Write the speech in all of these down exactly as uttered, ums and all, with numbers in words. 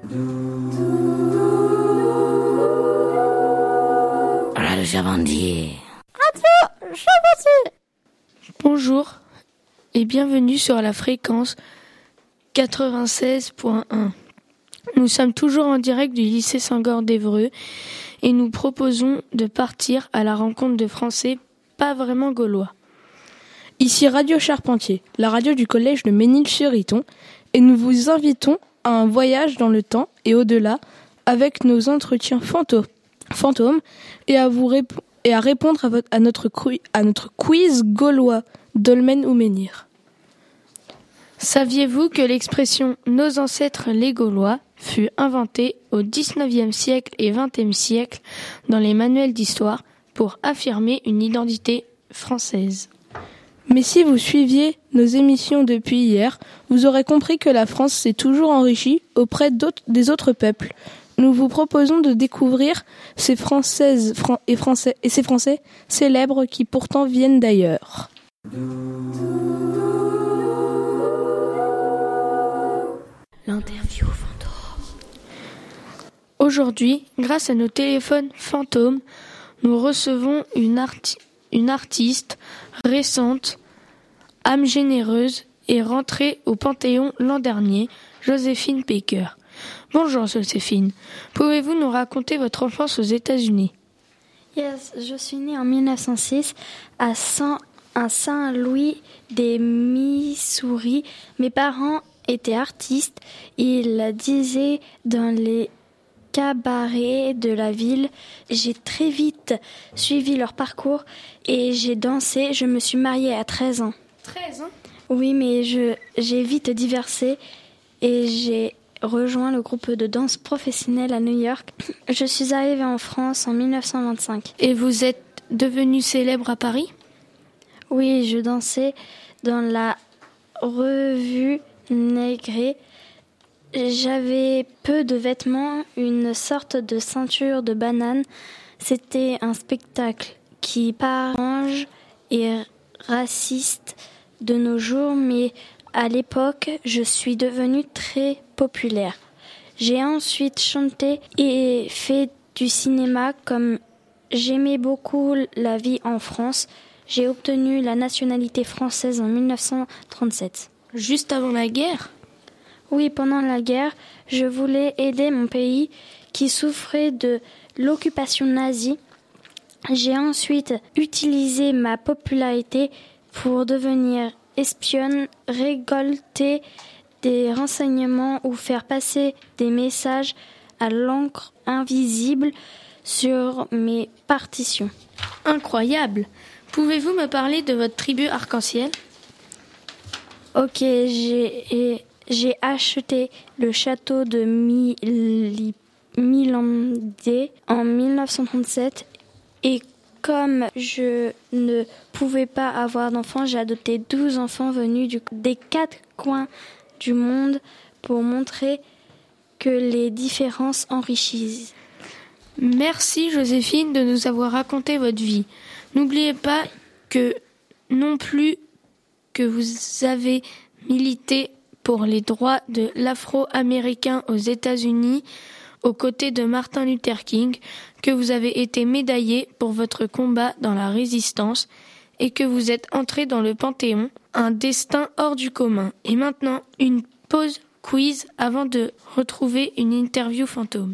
Radio Chabandier. Radio Chabandier. Bonjour et bienvenue sur la fréquence quatre-vingt-seize point un. Nous sommes toujours en direct du lycée Senghor d'Évreux et nous proposons de partir à la rencontre de Français pas vraiment gaulois. Ici Radio Charpentier, la radio du collège de Ménil-sur-Iton, et nous vous invitons à un voyage dans le temps et au-delà avec nos entretiens fantômes, fantômes et, à vous rép- et à répondre à, votre, à, notre cru- à notre quiz gaulois, dolmen ou menhir. Saviez-vous que l'expression « nos ancêtres les Gaulois » fut inventée au dix-neuvième siècle et vingtième siècle dans les manuels d'histoire pour affirmer une identité française? Mais si vous suiviez nos émissions depuis hier, vous aurez compris que la France s'est toujours enrichie auprès d'autres, des autres peuples. Nous vous proposons de découvrir ces Françaises fran- et, Français, et ces Français célèbres qui pourtant viennent d'ailleurs. L'interview fantôme. Aujourd'hui, grâce à nos téléphones fantômes, nous recevons une, arti- une artiste récente, âme généreuse et rentrée au Panthéon l'an dernier, Joséphine Baker. Bonjour Joséphine, pouvez-vous nous raconter votre enfance aux États-Unis? Yes, je suis née en mille neuf cent six à, Saint, à Saint-Louis des Missouri. Mes parents étaient artistes. Ils disaient dans les cabarets de la ville. J'ai très vite suivi leur parcours et j'ai dansé. Je me suis mariée à treize ans. treize ans? Oui, mais je, j'ai vite divorcé et j'ai rejoint le groupe de danse professionnel à New York. Je suis arrivée en France en mille neuf cent vingt-cinq. Et vous êtes devenue célèbre à Paris? Oui, je dansais dans la revue Négré. J'avais peu de vêtements, une sorte de ceinture de banane. C'était un spectacle qui arrange et raciste de nos jours, mais à l'époque, je suis devenue très populaire. J'ai ensuite chanté et fait du cinéma. Comme j'aimais beaucoup la vie en France, j'ai obtenu la nationalité française en mille neuf cent trente-sept. Juste avant la guerre? Oui, pendant la guerre, je voulais aider mon pays qui souffrait de l'occupation nazie. J'ai ensuite utilisé ma popularité pour devenir espionne, récolter des renseignements ou faire passer des messages à l'encre invisible sur mes partitions. Incroyable! Pouvez-vous me parler de votre tribu arc-en-ciel? Ok, j'ai, j'ai acheté le château de Mili, Milandé en mille neuf cent trente-sept et comme je ne pouvais pas avoir d'enfants, j'ai adopté douze enfants venus du, des quatre coins du monde pour montrer que les différences enrichissent. Merci Joséphine de nous avoir raconté votre vie. N'oubliez pas que non plus que vous avez milité pour les droits de l'Afro-Américain aux États-Unis aux côtés de Martin Luther King, que vous avez été médaillé pour votre combat dans la résistance et que vous êtes entré dans le Panthéon, un destin hors du commun. Et maintenant, une pause quiz avant de retrouver une interview fantôme.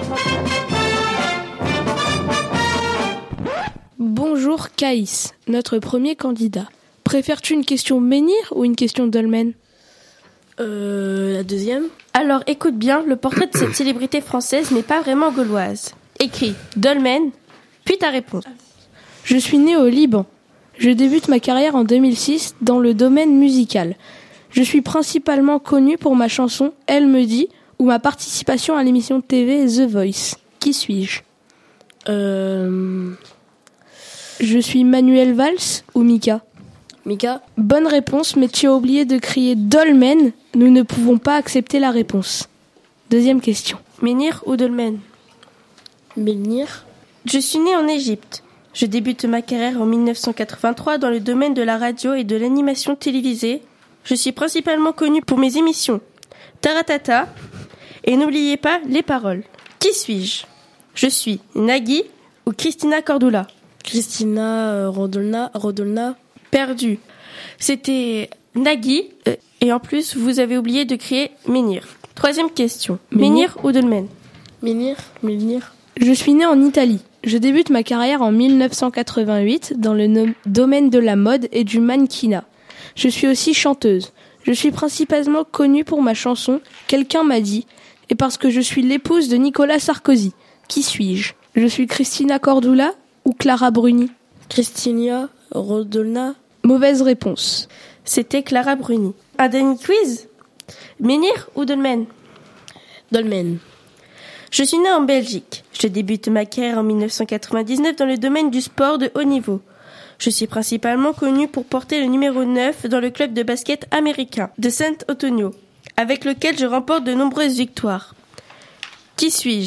Bonjour Caïs, notre premier candidat. Préfères-tu une question menhir ou une question dolmen? Euh, la deuxième. Alors écoute bien, le portrait de cette célébrité française n'est pas vraiment gauloise. Écris dolmen, puis ta réponse. Je suis née au Liban. Je débute ma carrière en deux mille six dans le domaine musical. Je suis principalement connue pour ma chanson « Elle me dit » ou ma participation à l'émission de T V The Voice. Qui suis-je? Euh... Je suis Manuel Valls ou Mika? Mika. Bonne réponse, mais tu as oublié de crier dolmen. Nous ne pouvons pas accepter la réponse. Deuxième question. Menhir ou dolmen? Menhir. Je suis née en Égypte. Je débute ma carrière en mille neuf cent quatre-vingt-trois dans le domaine de la radio et de l'animation télévisée. Je suis principalement connue pour mes émissions Taratata Et n'oubliez pas les paroles. Qui suis-je ? Je suis Nagui ou Christina Cordula ? Christina euh, Rodolna, Rodolna. Perdu. C'était Nagui. Euh, et en plus, vous avez oublié de crier Menhir. Troisième question. Menhir ou Dolmen ? Menhir, Menhir. Je suis née en Italie. Je débute ma carrière en mille neuf cent quatre-vingt-huit dans le no- domaine de la mode et du mannequinat. Je suis aussi chanteuse. Je suis principalement connue pour ma chanson « Quelqu'un m'a dit » et parce que je suis l'épouse de Nicolas Sarkozy. Qui suis-je ? Je suis Christina Cordula ou Clara Bruni ? Christina Rodolna. Mauvaise réponse. C'était Clara Bruni. Un dernier quiz ? Menhir ou Dolmen ? Dolmen. Je suis née en Belgique. Je débute ma carrière en mille neuf cent quatre-vingt-dix-neuf dans le domaine du sport de haut niveau. Je suis principalement connue pour porter le numéro neuf dans le club de basket américain de San Antonio, avec lequel je remporte de nombreuses victoires. Qui suis-je ?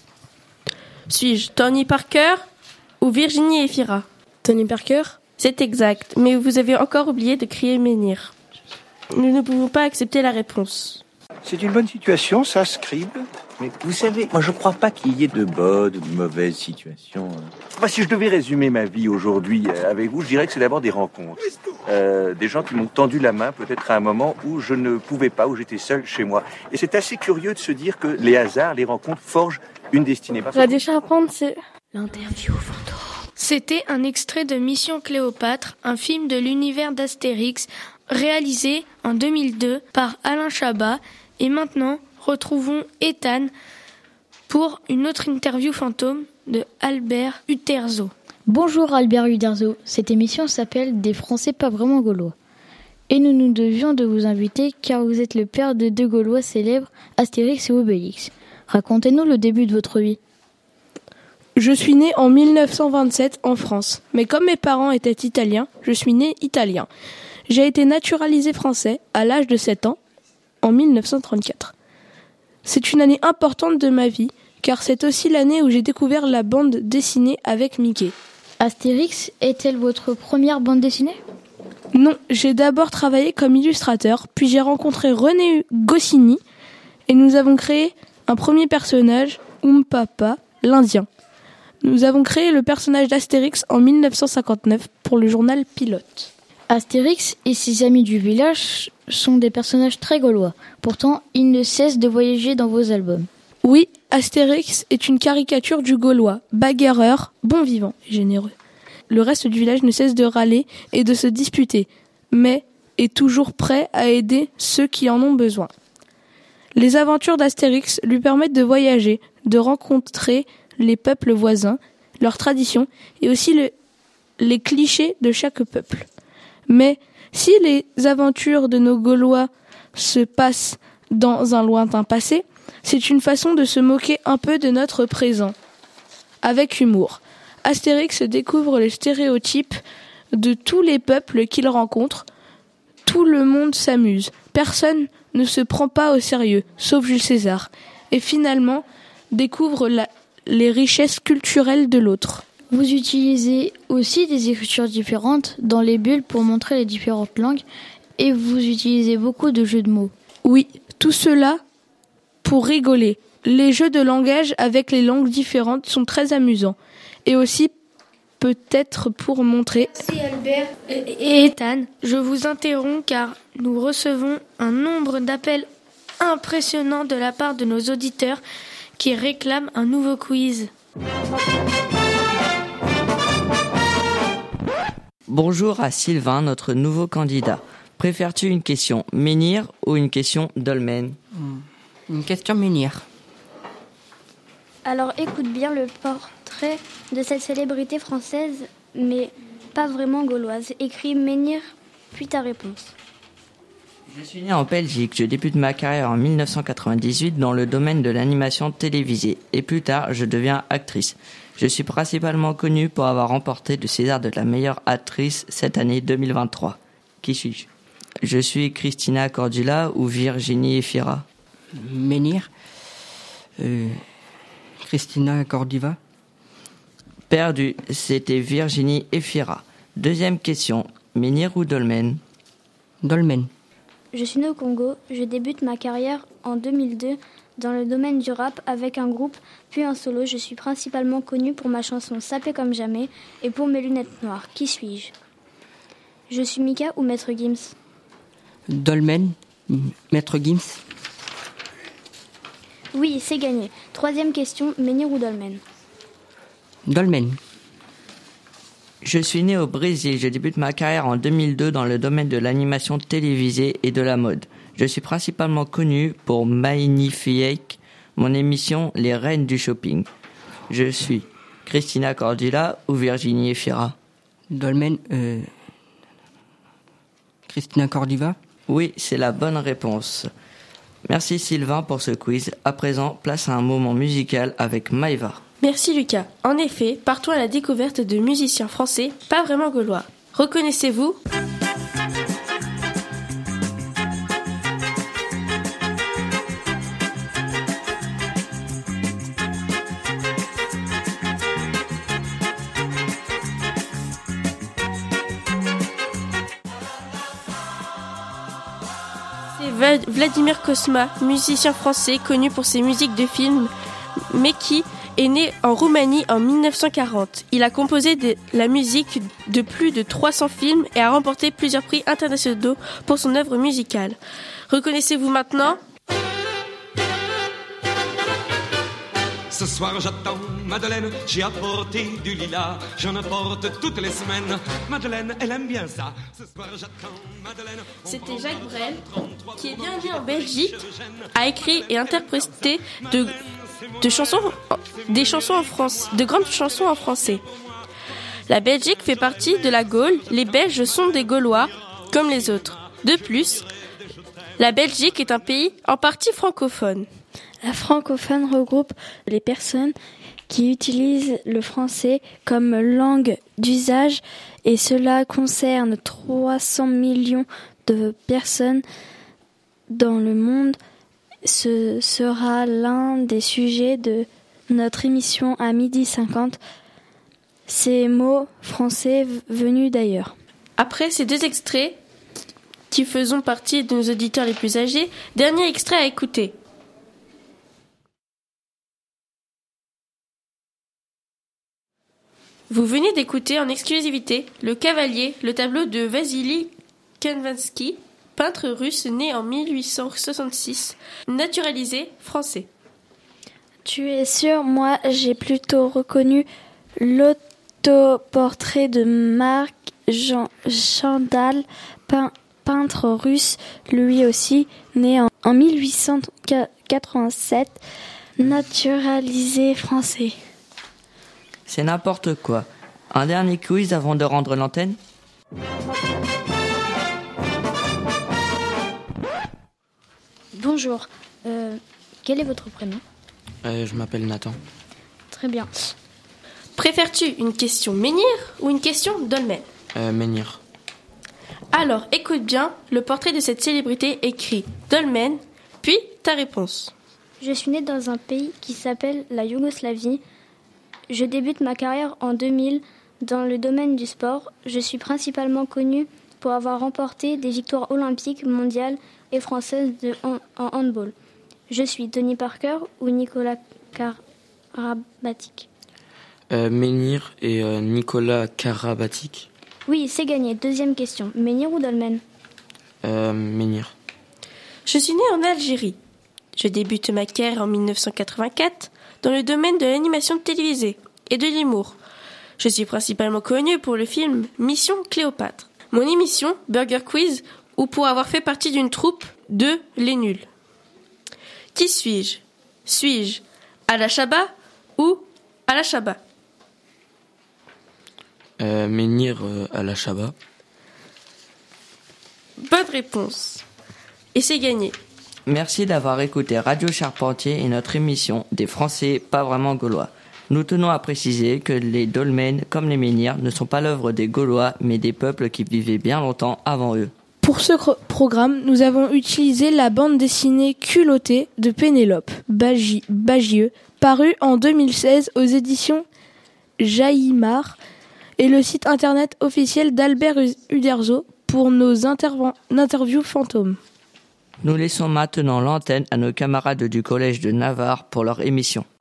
Suis-je Tony Parker ou Virginie Efira ? Tony Parker. C'est exact, mais vous avez encore oublié de crier Menhir. Nous ne pouvons pas accepter la réponse. C'est une bonne situation, ça, Scribe. Mais vous savez, moi je crois pas qu'il y ait de bonnes ou de mauvaises situations. Bah, si je devais résumer ma vie aujourd'hui euh, avec vous, je dirais que c'est d'abord des rencontres. Euh, des gens qui m'ont tendu la main peut-être à un moment où je ne pouvais pas, où j'étais seul chez moi. Et c'est assez curieux de se dire que les hasards, les rencontres forgent une destinée. Radio Charpente, c'est... L'interview fantôme. C'était un extrait de Mission Cléopâtre, un film de l'univers d'Astérix, réalisé en deux mille deux par Alain Chabat. Et maintenant, retrouvons Ethan pour une autre interview fantôme de Albert Uderzo. Bonjour Albert Uderzo, cette émission s'appelle Des Français pas vraiment gaulois. Et nous nous devions de vous inviter car vous êtes le père de deux Gaulois célèbres, Astérix et Obélix. Racontez-nous le début de votre vie. Je suis né en mille neuf cent vingt-sept en France, mais comme mes parents étaient italiens, je suis né italien. J'ai été naturalisé français à l'âge de sept ans, en mille neuf cent trente-quatre. C'est une année importante de ma vie, car c'est aussi l'année où j'ai découvert la bande dessinée avec Mickey. Astérix est-elle votre première bande dessinée ? Non, j'ai d'abord travaillé comme illustrateur, puis j'ai rencontré René Goscinny, et nous avons créé un premier personnage, Oom-Papa, l'Indien. Nous avons créé le personnage d'Astérix en mille neuf cent cinquante-neuf pour le journal Pilote. Astérix et ses amis du village sont des personnages très gaulois. Pourtant, ils ne cessent de voyager dans vos albums. Oui, Astérix est une caricature du Gaulois, bagarreur, bon vivant et généreux. Le reste du village ne cesse de râler et de se disputer, mais est toujours prêt à aider ceux qui en ont besoin. Les aventures d'Astérix lui permettent de voyager, de rencontrer les peuples voisins, leurs traditions et aussi le, les clichés de chaque peuple. Mais si les aventures de nos Gaulois se passent dans un lointain passé, c'est une façon de se moquer un peu de notre présent, avec humour. Astérix découvre les stéréotypes de tous les peuples qu'il rencontre. Tout le monde s'amuse. Personne ne se prend pas au sérieux, sauf Jules César. Et finalement, découvre la, les richesses culturelles de l'autre. Vous utilisez aussi des écritures différentes dans les bulles pour montrer les différentes langues et vous utilisez beaucoup de jeux de mots. Oui, tout cela pour rigoler. Les jeux de langage avec les langues différentes sont très amusants et aussi peut-être pour montrer... Merci Albert et Ethan. Je vous interromps car nous recevons un nombre d'appels impressionnants de la part de nos auditeurs qui réclament un nouveau quiz. Bonjour à Sylvain, notre nouveau candidat. Préfères-tu une question Menhir ou une question Dolmen ? Une question Menhir. Alors écoute bien le portrait de cette célébrité française, mais pas vraiment gauloise. Écris Menhir, puis ta réponse. Je suis né en Belgique. Je débute ma carrière en mille neuf cent quatre-vingt-dix-huit dans le domaine de l'animation télévisée. Et plus tard, je deviens actrice. Je suis principalement connue pour avoir remporté le César de la meilleure actrice cette année deux mille vingt-trois. Qui suis-je ? Je suis Christina Cordula ou Virginie Efira ? Menhir. Euh, Christina Cordiva. Perdu, c'était Virginie Efira. Deuxième question, Menhir ou Dolmen ? Dolmen. Je suis née au Congo. Je débute ma carrière en deux mille deux dans le domaine du rap avec un groupe, puis en solo. Je suis principalement connue pour ma chanson Sapé comme jamais et pour mes lunettes noires. Qui suis-je ? Je suis Mika ou Maître Gims ? Dolmen, Maître Gims. Oui, c'est gagné. Troisième question, Menhir ou Dolmen ? Dolmen. Je suis né au Brésil. Je débute ma carrière en deux mille deux dans le domaine de l'animation télévisée et de la mode. Je suis principalement connu pour Magnifique, mon émission Les Reines du Shopping. Je suis Christina Cordula ou Virginie Efira. Dolmen, euh... Christina Cordiva. Oui, c'est la bonne réponse. Merci Sylvain pour ce quiz. À présent, place à un moment musical avec Maïva. Merci Lucas. En effet, partons à la découverte de musiciens français, pas vraiment gaulois. Reconnaissez-vous ? C'est Vladimir Cosma, musicien français connu pour ses musiques de films, mais qui est né en Roumanie en dix-neuf cent quarante. Il a composé de la musique de plus de trois cents films et a remporté plusieurs prix internationaux pour son œuvre musicale. Reconnaissez-vous maintenant ? Ce soir j'attends Madeleine, j'ai apporté du lilas, j'en apporte toutes les semaines. Madeleine, elle aime bien ça. Ce soir j'attends Madeleine. C'était Jacques Brel, qui est bien né en Belgique, a écrit et interprété de, de chansons, des chansons en France, de grandes chansons en français. La Belgique fait partie de la Gaule, les Belges sont des Gaulois, comme les autres. De plus, la Belgique est un pays en partie francophone. La francophone regroupe les personnes qui utilisent le français comme langue d'usage et cela concerne trois cents millions de personnes dans le monde. Ce sera l'un des sujets de notre émission à midi cinquante. Ces mots français venus d'ailleurs. Après ces deux extraits qui faisons partie de nos auditeurs les plus âgés, dernier extrait à écouter. Vous venez d'écouter en exclusivité Le Cavalier, le tableau de Vassili Kandinsky, peintre russe né en mille huit cent soixante-six, naturalisé français. Tu es sûr, moi j'ai plutôt reconnu l'autoportrait de Marc Jean Chandal, pein, peintre russe, lui aussi né en, en mille huit cent quatre-vingt-sept, naturalisé français. C'est n'importe quoi. Un dernier quiz avant de rendre l'antenne ? Bonjour. Euh, quel est votre prénom ? euh, Je m'appelle Nathan. Très bien. Préfères-tu une question menhir ou une question dolmen ? euh, Menhir. Alors, écoute bien le portrait de cette célébrité écrit dolmen, puis ta réponse. Je suis née dans un pays qui s'appelle la Yougoslavie. Je débute ma carrière en deux mille dans le domaine du sport. Je suis principalement connue pour avoir remporté des victoires olympiques, mondiales et françaises de, en, en handball. Je suis Tony Parker ou Nicolas Karabatic. euh, Menhir et euh, Nicolas Karabatic. Oui, c'est gagné. Deuxième question. Menhir ou dolmen ? euh, Menhir. Je suis née en Algérie. Je débute ma carrière en dix-neuf cent quatre-vingt-quatre dans le domaine de l'animation télévisée et de l'humour. Je suis principalement connue pour le film Mission Cléopâtre, mon émission Burger Quiz ou pour avoir fait partie d'une troupe de Les Nuls. Qui suis-je ? Suis-je Ala Chaba ou Ala Chaba ? euh, Menhir euh, Ala Chaba. Bonne réponse. Et c'est gagné. Merci d'avoir écouté Radio Charpentier et notre émission des Français pas vraiment gaulois. Nous tenons à préciser que les dolmens, comme les menhirs, ne sont pas l'œuvre des Gaulois, mais des peuples qui vivaient bien longtemps avant eux. Pour ce cro- programme, nous avons utilisé la bande dessinée Culottée de Pénélope Bagi- Bagieux, parue en deux mille seize aux éditions Jaillimard, et le site internet officiel d'Albert Uderzo pour nos interv- interviews fantômes. Nous laissons maintenant l'antenne à nos camarades du collège de Navarre pour leur émission.